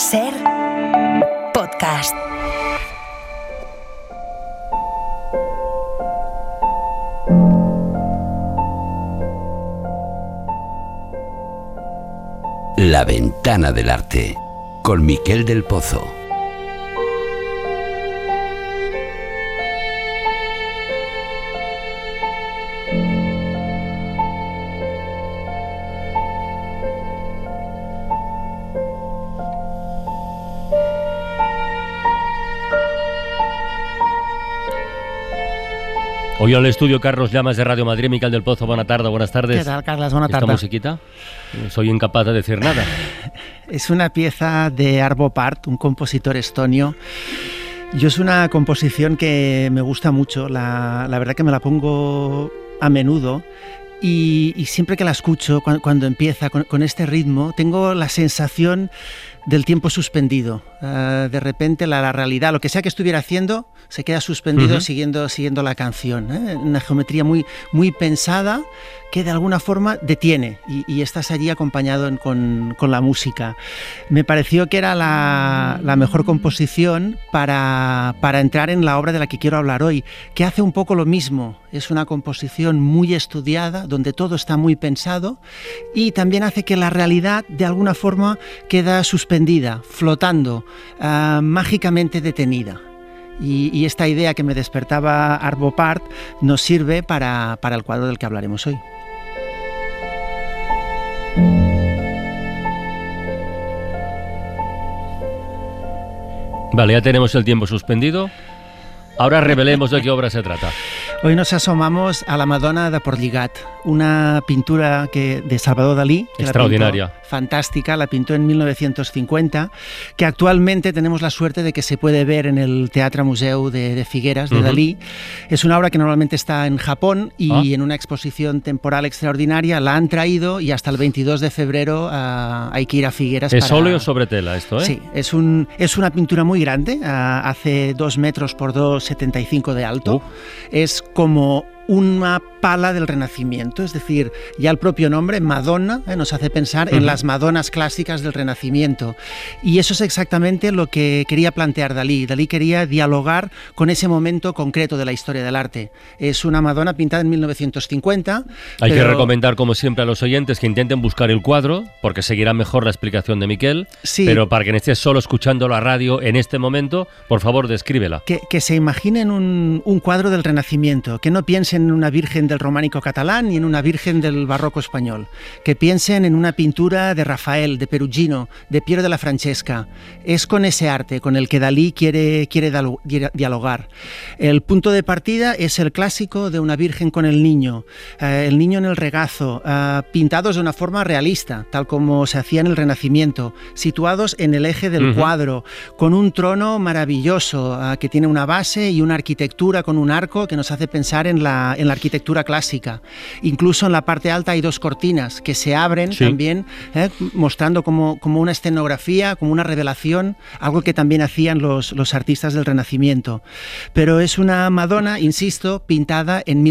Ser podcast. La ventana del arte, con Miquel del Pozo. Hoy al estudio Carlos Llamas de Radio Madrid, Miquel del Pozo, buenas tardes. ¿Qué tal, Carlos? Buenas tardes. ¿Esta musiquita? Soy incapaz de decir nada. Es una pieza de Arvo Pärt, un compositor estonio. Yo es una composición que me gusta mucho, la verdad que me la pongo a menudo. Y siempre que la escucho, cuando empieza con este ritmo, tengo la sensación del tiempo suspendido. De repente la realidad, lo que sea que estuviera haciendo, se queda suspendido siguiendo la canción. Una geometría muy pensada que de alguna forma detiene y estás allí acompañado con la música. Me pareció que era la mejor composición para entrar en la obra de la que quiero hablar hoy, que hace un poco lo mismo. Es una composición muy estudiada, donde todo está muy pensado y también hace que la realidad de alguna forma queda suspendida, flotando, mágicamente detenida. Y esta idea que me despertaba Arvo Pärt nos sirve para el cuadro del que hablaremos hoy. Vale, ya tenemos el tiempo suspendido. Ahora revelemos de qué obra se trata. Hoy nos asomamos a la Madonna de Portlligat, una pintura de Salvador Dalí. Extraordinaria. Fantástica, la pintó en 1950, que actualmente tenemos la suerte de que se puede ver en el Teatre Museu de Figueras, de Dalí. Es una obra que normalmente está en Japón y en una exposición temporal extraordinaria la han traído y hasta el 22 de febrero hay que ir a Figueras. ¿Es óleo sobre tela esto, Sí, es una pintura muy grande, hace 2 metros por 2,75 de alto. Es como una pala del Renacimiento, es decir, ya el propio nombre, Madonna, nos hace pensar en las Madonas clásicas del Renacimiento. Y eso es exactamente lo que quería plantear Dalí. Dalí quería dialogar con ese momento concreto de la historia del arte. Es una Madonna pintada en 1950. Hay que recomendar, como siempre, a los oyentes que intenten buscar el cuadro, porque seguirá mejor la explicación de Miquel. Sí. Pero para quien esté solo escuchando la radio en este momento, por favor, descríbela. Que se imaginen un cuadro del Renacimiento, que no piensen en una virgen del románico catalán ni en una virgen del barroco español, que piensen en una pintura de Rafael, de Perugino, de Piero della Francesca. Es con ese arte con el que Dalí quiere dialogar. El punto de partida es el clásico de una virgen con el niño en el regazo, pintados de una forma realista, tal como se hacía en el Renacimiento, situados en el eje del cuadro, con un trono maravilloso que tiene una base y una arquitectura con un arco que nos hace pensar en la arquitectura clásica. Incluso en la parte alta hay 2 cortinas que se abren también, mostrando como una escenografía, como una revelación, algo que también hacían los artistas del Renacimiento. Pero es una Madonna, insisto, pintada en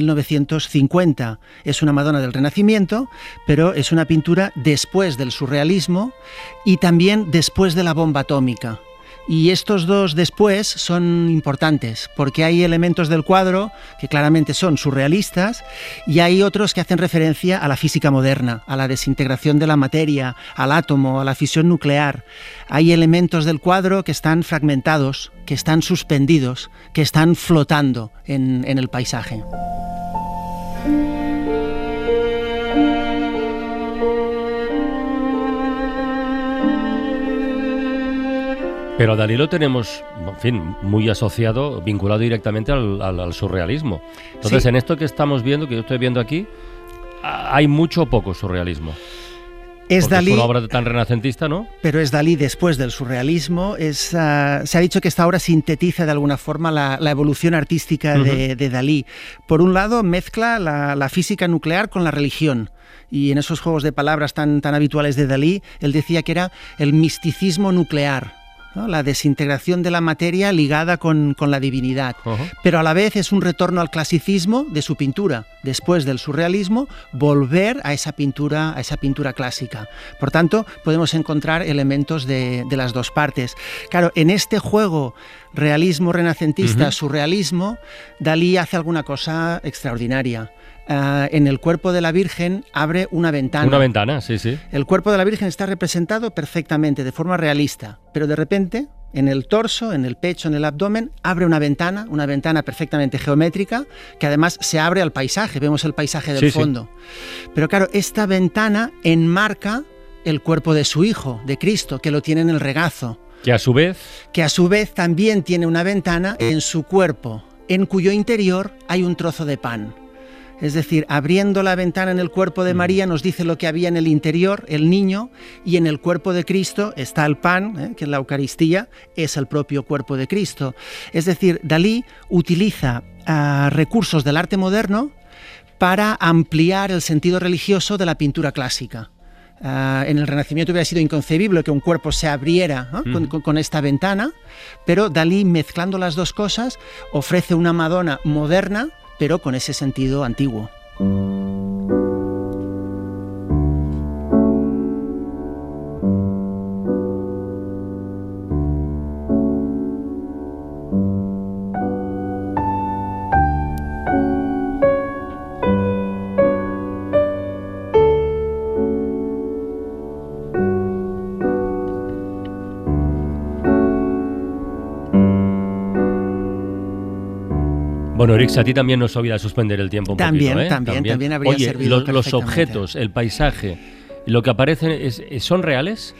1950. Es una Madonna del Renacimiento, pero es una pintura después del surrealismo y también después de la bomba atómica. Y estos dos después son importantes porque hay elementos del cuadro que claramente son surrealistas y hay otros que hacen referencia a la física moderna, a la desintegración de la materia, al átomo, a la fisión nuclear. Hay elementos del cuadro que están fragmentados, que están suspendidos, que están flotando en el paisaje. Pero a Dalí lo tenemos, en fin, muy asociado, vinculado directamente al surrealismo. Entonces, en esto que estamos viendo, que yo estoy viendo aquí, hay mucho o poco surrealismo. Es Dalí, una obra tan renacentista, ¿no? Pero es Dalí después del surrealismo. Se ha dicho que esta obra sintetiza de alguna forma la evolución artística de Dalí. Por un lado, mezcla la física nuclear con la religión. Y en esos juegos de palabras tan habituales de Dalí, él decía que era el misticismo nuclear. ¿no? La desintegración de la materia ligada con la divinidad. Pero a la vez es un retorno al clasicismo de su pintura. Después del surrealismo, volver a esa pintura clásica. Por tanto, podemos encontrar elementos de las dos partes. Claro, en este juego realismo renacentista, surrealismo, Dalí hace alguna cosa extraordinaria. En el cuerpo de la Virgen abre una ventana. Una ventana, sí, sí. El cuerpo de la Virgen está representado perfectamente, de forma realista, pero de repente, en el torso, en el pecho, en el abdomen, abre una ventana perfectamente geométrica, que además se abre al paisaje, vemos el paisaje del fondo. Sí. Pero claro, esta ventana enmarca el cuerpo de su Hijo, de Cristo, que lo tiene en el regazo. Que a su vez también tiene una ventana en su cuerpo, en cuyo interior hay un trozo de pan. Es decir, abriendo la ventana en el cuerpo de María nos dice lo que había en el interior, el niño, y en el cuerpo de Cristo está el pan, que en la Eucaristía es el propio cuerpo de Cristo. Es decir, Dalí utiliza recursos del arte moderno para ampliar el sentido religioso de la pintura clásica. En el Renacimiento hubiera sido inconcebible que un cuerpo se abriera con esta ventana, pero Dalí, mezclando las dos cosas, ofrece una Madonna moderna, pero con ese sentido antiguo. Bueno, Erix, a ti también nos olvida suspender el tiempo un poquito, ¿eh? También habría servido. Los objetos, el paisaje, lo que aparecen, ¿son reales?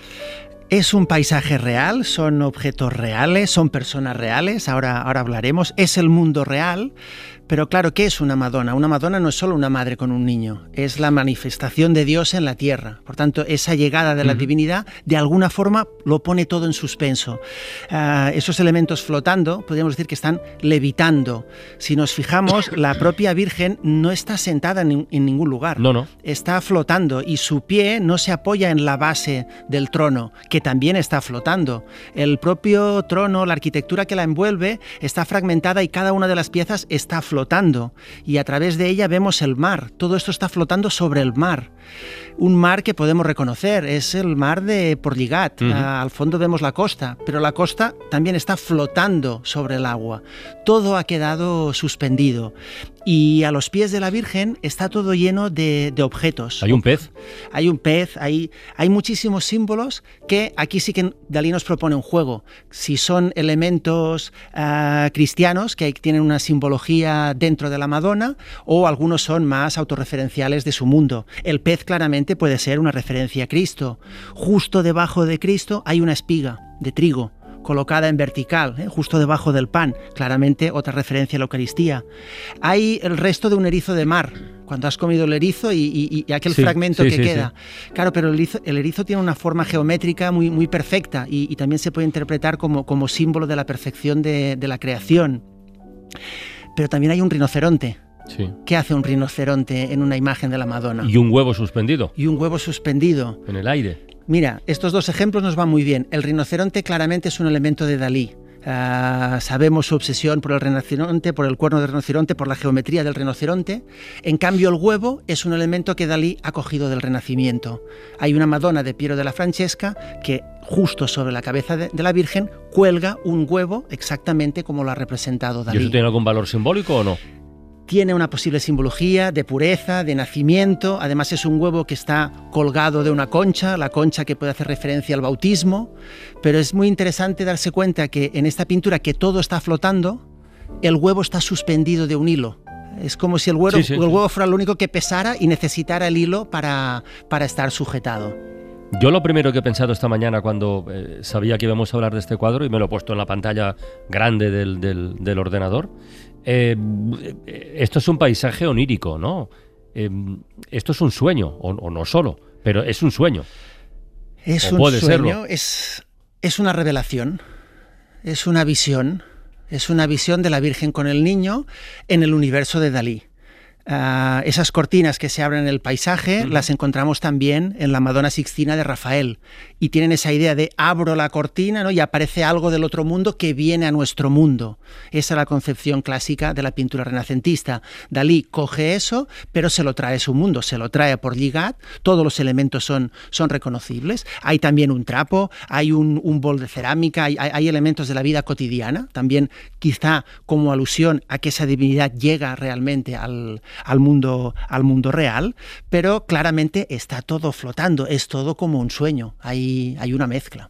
Es un paisaje real, son objetos reales, son personas reales, ahora hablaremos, es el mundo real. Pero claro, ¿qué es una Madonna? Una Madonna no es solo una madre con un niño, es la manifestación de Dios en la tierra. Por tanto, esa llegada de la divinidad, de alguna forma, lo pone todo en suspenso. Esos elementos flotando, podríamos decir que están levitando. Si nos fijamos, la propia Virgen no está sentada en ningún lugar. No. Está flotando y su pie no se apoya en la base del trono, que también está flotando. El propio trono, la arquitectura que la envuelve, está fragmentada y cada una de las piezas está flotando. Y a través de ella vemos el mar. Todo esto está flotando sobre el mar. Un mar que podemos reconocer, es el mar de Portligat. Al fondo vemos la costa, pero la costa también está flotando sobre el agua. Todo ha quedado suspendido. Y a los pies de la Virgen está todo lleno de objetos. ¿Hay un pez? Hay un pez, hay muchísimos símbolos que aquí sí que Dalí nos propone un juego. Si son elementos cristianos que tienen una simbología dentro de la Madonna, o algunos son más autorreferenciales de su mundo. El pez claramente puede ser una referencia a Cristo. Justo debajo de Cristo hay una espiga de trigo colocada en vertical, justo debajo del pan, claramente otra referencia a la Eucaristía. Hay el resto de un erizo de mar, cuando has comido el erizo y aquel fragmento que queda. Sí. Claro, pero el erizo tiene una forma geométrica muy, muy perfecta y también se puede interpretar como símbolo de la perfección de la creación. Pero también hay un rinoceronte. Sí. ¿Qué hace un rinoceronte en una imagen de la Madonna? Y un huevo suspendido. Y un huevo suspendido. En el aire. Mira, estos dos ejemplos nos van muy bien. El rinoceronte claramente es un elemento de Dalí. Sabemos su obsesión por el rinoceronte, por el cuerno del rinoceronte, por la geometría del rinoceronte. En cambio, el huevo es un elemento que Dalí ha cogido del Renacimiento. Hay una Madonna de Piero della Francesca que justo sobre la cabeza de la Virgen cuelga un huevo exactamente como lo ha representado Dalí. ¿Y eso tiene algún valor simbólico o no? Tiene una posible simbología de pureza, de nacimiento. Además es un huevo que está colgado de una concha, la concha que puede hacer referencia al bautismo. Pero es muy interesante darse cuenta que en esta pintura que todo está flotando, el huevo está suspendido de un hilo. Es como si el huevo fuera lo único que pesara y necesitara el hilo para estar sujetado. Yo lo primero que he pensado esta mañana cuando sabía que íbamos a hablar de este cuadro, y me lo he puesto en la pantalla grande del ordenador, esto es un paisaje onírico, ¿no? Esto es un sueño, o no solo, pero es un sueño. Es un sueño, es una revelación, es una visión de la Virgen con el niño en el universo de Dalí. Esas cortinas que se abren en el paisaje las encontramos también en la Madonna Sixtina de Rafael y tienen esa idea de abro la cortina, ¿no? Y aparece algo del otro mundo que viene a nuestro mundo. Esa es la concepción clásica de la pintura renacentista. Dalí coge eso, pero se lo trae a su mundo, se lo trae a Portligat, todos los elementos son reconocibles. Hay también un trapo, hay un bol de cerámica, hay elementos de la vida cotidiana, también quizá como alusión a que esa divinidad llega realmente al mundo real, pero claramente está todo flotando, es todo como un sueño, hay una mezcla.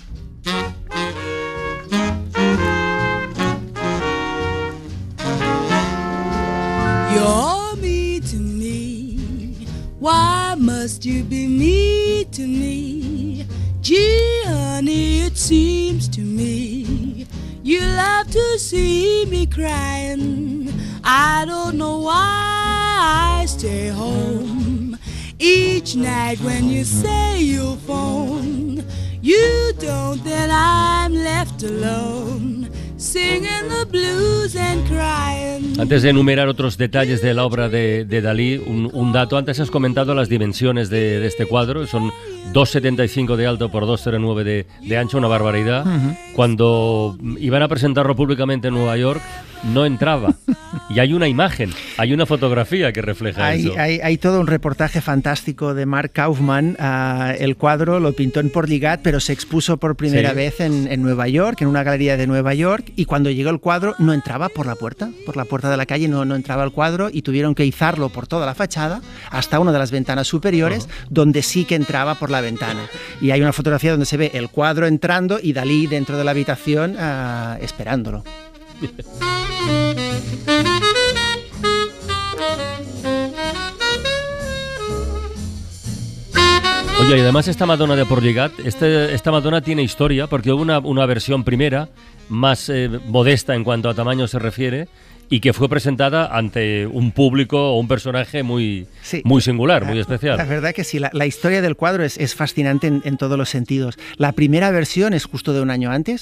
You're me to me, why must you be me to me? Gee, honey, it seems to me you love to see me crying. I don't know why I stay home each night when you say you'll phone. You don't, then I'm left alone, singing the blues and crying. Antes de enumerar otros detalles de la obra de Dalí, un dato. Antes has comentado las dimensiones de este cuadro. Son 2,75 de alto por 2,09 de ancho, una barbaridad. Cuando iban a presentarlo públicamente en Nueva York, no entraba. Y hay una imagen, hay una fotografía que refleja eso. Hay todo un reportaje fantástico de Mark Kaufman. El cuadro lo pintó en Portligat, pero se expuso por primera vez en Nueva York, en una galería de Nueva York, y cuando llegó el cuadro no entraba por la puerta de la calle, no entraba el cuadro, y tuvieron que izarlo por toda la fachada hasta una de las ventanas superiores, donde sí que entraba por la ventana. Y hay una fotografía donde se ve el cuadro entrando y Dalí dentro de la habitación esperándolo. Oye, y además esta Madonna de Portligat, esta Madonna tiene historia, porque hubo una versión primera, más modesta en cuanto a tamaño se refiere, y que fue presentada ante un público o un personaje muy singular, muy especial. La verdad que sí, la historia del cuadro es fascinante en todos los sentidos. La primera versión es justo de un año antes,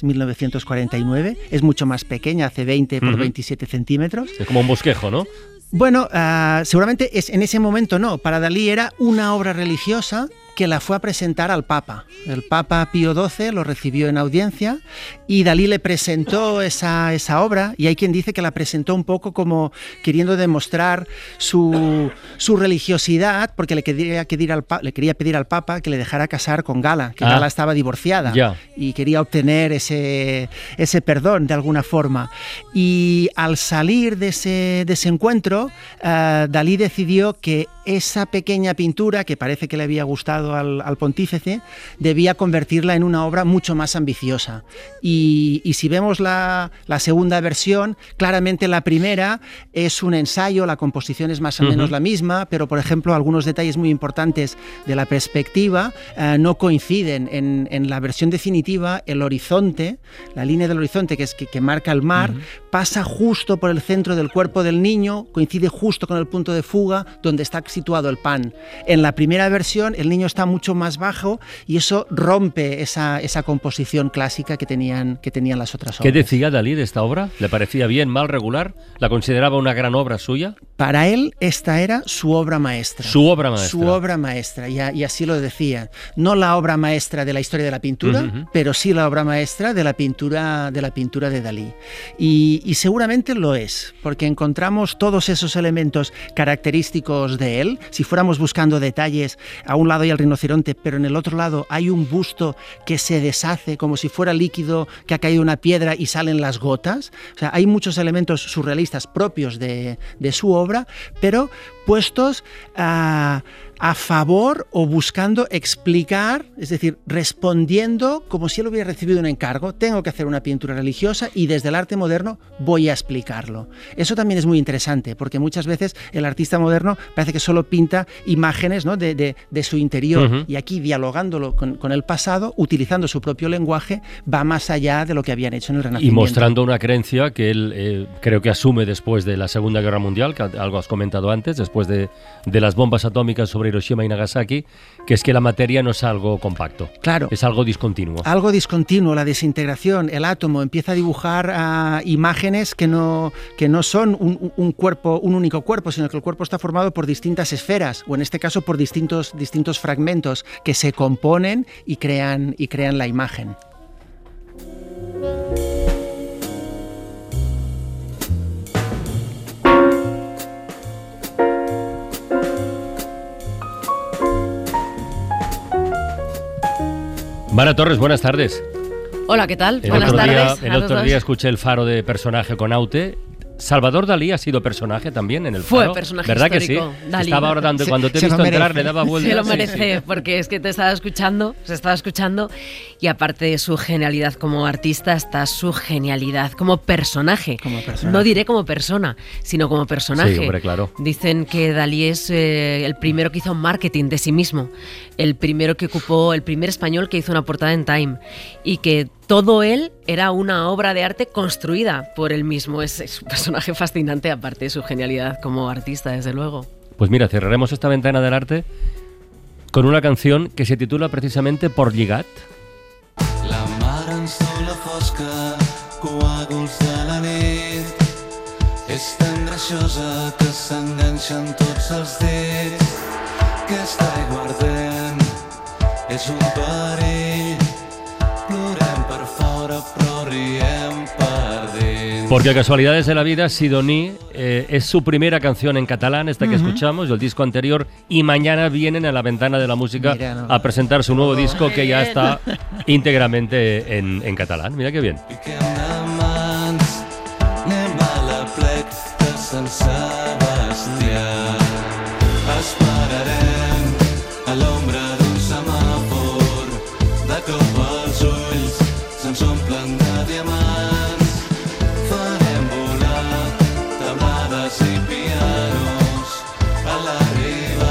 1949, es mucho más pequeña, hace 20 por 27 centímetros. Es como un bosquejo, ¿no? Bueno, seguramente en ese momento no. Para Dalí era una obra religiosa que la fue a presentar al Papa. El Papa Pío XII lo recibió en audiencia y Dalí le presentó esa obra, y hay quien dice que la presentó un poco como queriendo demostrar su religiosidad, porque le quería pedir al Papa que le dejara casar con Gala, que Gala estaba divorciada y quería obtener ese perdón de alguna forma. Y al salir de ese encuentro, Dalí decidió que esa pequeña pintura, que parece que le había gustado al pontífice, debía convertirla en una obra mucho más ambiciosa. Y si vemos la segunda versión, claramente la primera es un ensayo, la composición es más o menos la misma, pero por ejemplo algunos detalles muy importantes de la perspectiva no coinciden. En la versión definitiva, el horizonte, la línea del horizonte que marca el mar, pasa justo por el centro del cuerpo del niño, coincide justo con el punto de fuga donde está situado el pan. En la primera versión el niño está mucho más bajo y eso rompe esa composición clásica que tenían las otras obras. ¿Qué decía Dalí de esta obra? ¿Le parecía bien, mal, regular? ¿La consideraba una gran obra suya? Para él esta era su obra maestra. Su obra maestra. Su obra maestra, y así lo decía. No la obra maestra de la historia de la pintura, pero sí la obra maestra de la pintura de Dalí. Y seguramente lo es, porque encontramos todos esos elementos característicos de él. Si fuéramos buscando detalles, a un lado hay el rinoceronte, pero en el otro lado hay un busto que se deshace como si fuera líquido que ha caído una piedra y salen las gotas. O sea, hay muchos elementos surrealistas propios de su obra, pero puestos a favor o buscando explicar, es decir, respondiendo como si él hubiera recibido un encargo. Tengo que hacer una pintura religiosa y desde el arte moderno voy a explicarlo. Eso también es muy interesante, porque muchas veces el artista moderno parece que solo pinta imágenes, ¿no?, de su interior, y aquí, dialogándolo con el pasado, utilizando su propio lenguaje, va más allá de lo que habían hecho en el Renacimiento. Y mostrando una creencia que él creo que asume después de la Segunda Guerra Mundial, que algo has comentado antes, después después de las bombas atómicas sobre Hiroshima y Nagasaki, que es que la materia no es algo compacto. Claro. Es algo discontinuo. Algo discontinuo, la desintegración, el átomo empieza a dibujar imágenes que no son un cuerpo, un único cuerpo, sino que el cuerpo está formado por distintas esferas, o en este caso por distintos fragmentos que se componen y crean la imagen. Mara Torres, buenas tardes. Hola, ¿qué tal? Buenas tardes. El otro día escuché El Faro de personaje con Aute. ¿Salvador Dalí ha sido personaje también en El Faro? Fue personaje ¿verdad histórico, que sí? Dalí. Estaba ahora dando, cuando te he visto entrar le daba vueltas. Se lo merece, porque es que se estaba escuchando y aparte de su genialidad como artista está su genialidad como personaje. No diré como persona, sino como personaje. Sí, hombre, claro. Dicen que Dalí es el primero que hizo marketing de sí mismo, el primer español que hizo una portada en Time, y que todo él era una obra de arte construida por él mismo. Es un personaje fascinante, aparte de su genialidad como artista, desde luego. Pues mira, cerraremos esta ventana del arte con una canción que se titula precisamente Por lligat. La mar ens du la fosca, coàguls de la nit. És tan graciosa que s'enganxen tots els dits. Aquesta aigua ardent és un perill. Plorem per fora però riem per dins. Porque casualidades de la vida, Sidoní es su primera canción en catalán, esta que escuchamos, el disco anterior, y mañana vienen a la Ventana de la Música a presentar su nuevo disco que ya está íntegramente en catalán. Mira qué bien. Piquem de mans, anem a la plec de Sant Sebastià. Esperarem a l'ombra d'un semàfor, de cop els ulls se'ns omplen de diamants. Farem volar tablades i pianos a la riba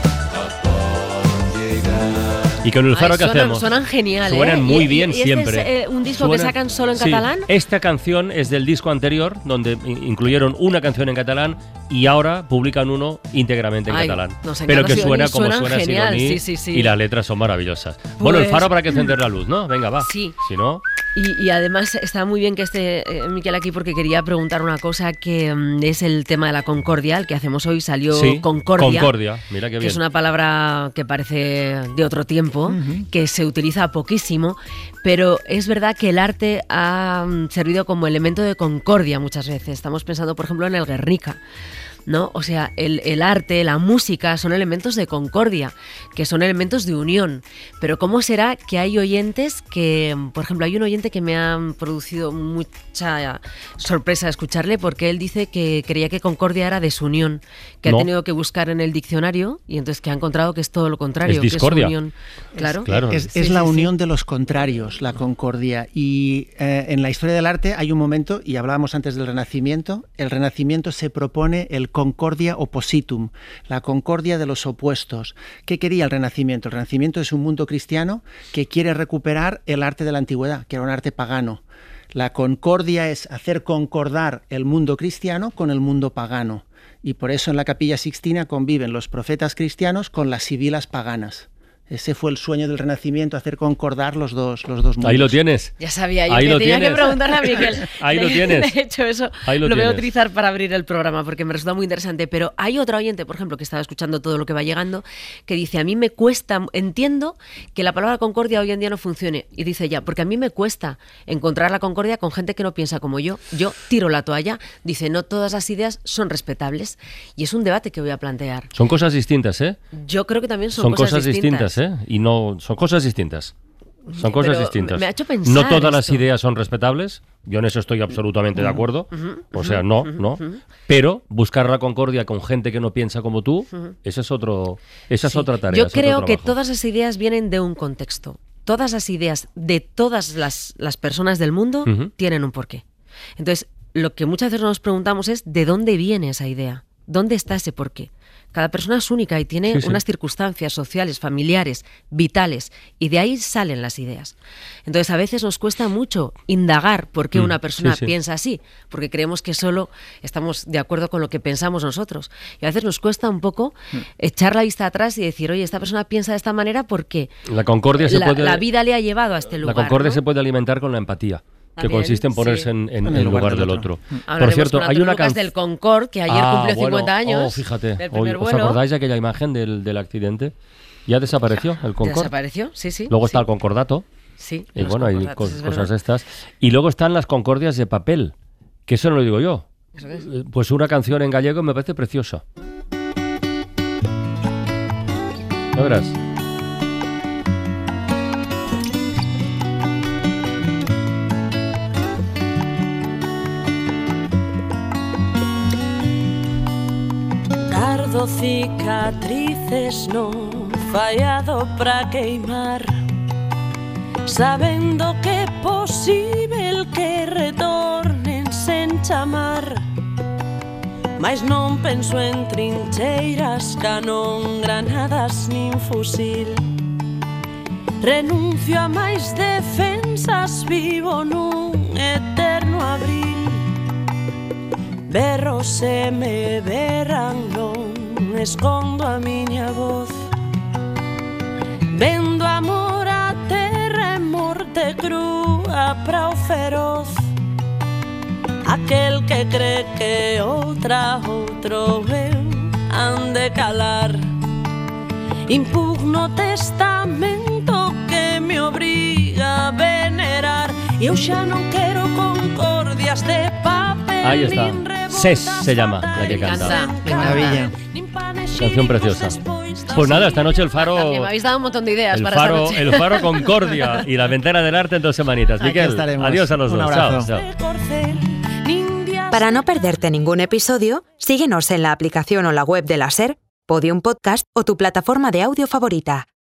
a Port Lligat. Y con el Faro que hacemos. Suenan genial, Suenan muy bien ¿Y siempre. este es un disco que sacan solo en catalán? Esta canción es del disco anterior, donde incluyeron una canción en catalán y ahora publican uno íntegramente en catalán. Pero que suena como suena genial, Sidoní, sí. y las letras son maravillosas. Bueno, el Faro habrá que encender la luz, ¿no? Venga, va. Sí. Si no... Y además está muy bien que esté Miquel aquí, porque quería preguntar una cosa que es el tema de la concordia. El que hacemos hoy salió concordia. Mira qué bien. Que es una palabra que parece de otro tiempo, que se utiliza poquísimo, pero es verdad que el arte ha servido como elemento de concordia muchas veces. Estamos pensando, por ejemplo, en el Guernica, ¿no? O sea, el arte, la música son elementos de concordia, que son elementos de unión. Pero ¿cómo será que hay oyentes que, por ejemplo, hay un oyente que me ha producido mucha sorpresa escucharle, porque él dice que creía que concordia era desunión, que ha tenido que buscar en el diccionario y entonces que ha encontrado que es todo lo contrario, es discordia. Que es unión. Claro. Es la unión de los contrarios, la concordia. Y en la historia del arte hay un momento, y hablábamos antes del Renacimiento, el Renacimiento se propone el concordia oppositum, la concordia de los opuestos. ¿Qué quería el Renacimiento? El Renacimiento es un mundo cristiano que quiere recuperar el arte de la antigüedad, que era un arte pagano. La concordia es hacer concordar el mundo cristiano con el mundo pagano. Y por eso en la Capilla Sixtina conviven los profetas cristianos con las sibilas paganas. Ese fue el sueño del Renacimiento, hacer concordar los dos mundos. Ahí lo tienes. Ya sabía yo Ahí que lo tenía tienes. que preguntarle a Miguel. Ahí lo tienes. De hecho, eso lo voy a utilizar para abrir el programa porque me resulta muy interesante. Pero hay otro oyente, por ejemplo, que estaba escuchando todo lo que va llegando, que dice, a mí me cuesta, entiendo que la palabra concordia hoy en día no funcione. Y dice ya, porque a mí me cuesta encontrar la concordia con gente que no piensa como yo. Yo tiro la toalla. Dice, no todas las ideas son respetables. Y es un debate que voy a plantear. Son cosas distintas, ¿eh? Yo creo que también son cosas distintas, ¿eh? Y no... Son cosas distintas. Son cosas distintas. Me ha hecho pensar no todas las esto. ideas son respetables. Yo en eso estoy absolutamente de acuerdo. O sea, no. Pero buscar la concordia con gente que no piensa como tú, esa es otra tarea. Yo creo que todas las ideas vienen de un contexto. Todas las ideas de todas las personas del mundo tienen un porqué. Entonces, lo que muchas veces nos preguntamos es ¿de dónde viene esa idea? ¿Dónde está ese porqué? Cada persona es única y tiene unas circunstancias sociales, familiares, vitales, y de ahí salen las ideas. Entonces, a veces nos cuesta mucho indagar por qué una persona piensa así, porque creemos que solo estamos de acuerdo con lo que pensamos nosotros. Y a veces nos cuesta un poco echar la vista atrás y decir, oye, esta persona piensa de esta manera porque la vida le ha llevado a este lugar. La concordia, ¿no?, se puede alimentar con la empatía. Que consiste en ponerse en el lugar del otro. Por cierto, hay una canción del Concorde que ayer cumplió 50 años. Fíjate, ¿os acordáis de aquella imagen del accidente? ¿Ya desapareció el Concorde? Desapareció, sí. Luego está el Concordato. Sí. Y bueno, hay cosas estas. Y luego están las concordias de papel, que eso no lo digo yo. Pues una canción en gallego me parece preciosa. ¿No verás? Cicatrices no fallado para queimar, sabendo que é posible que retornen sen chamar, mas non penso en trincheiras, canón, granadas nin fusil. Renuncio a máis defensas, vivo nun eterno abril. Berro se me berran, non escondo a miña voz. Vendo amor a terra e morte crúa pra o feroz. Aquel que cree que outro eu han de calar. Impugno testamento que me obriga a venerar. E eu xa non quero concordias de papel. Ahí está. SES se llama la que canta. Qué maravilla. Canción preciosa. Pues nada, esta noche el Faro... Me habéis dado un montón de ideas para esta noche. El Faro Concordia y la Ventana del Arte en 2 semanitas. Miquel, adiós a los dos. Chao. Para no perderte ningún episodio, síguenos en la aplicación o la web de la SER, Podium Podcast o tu plataforma de audio favorita.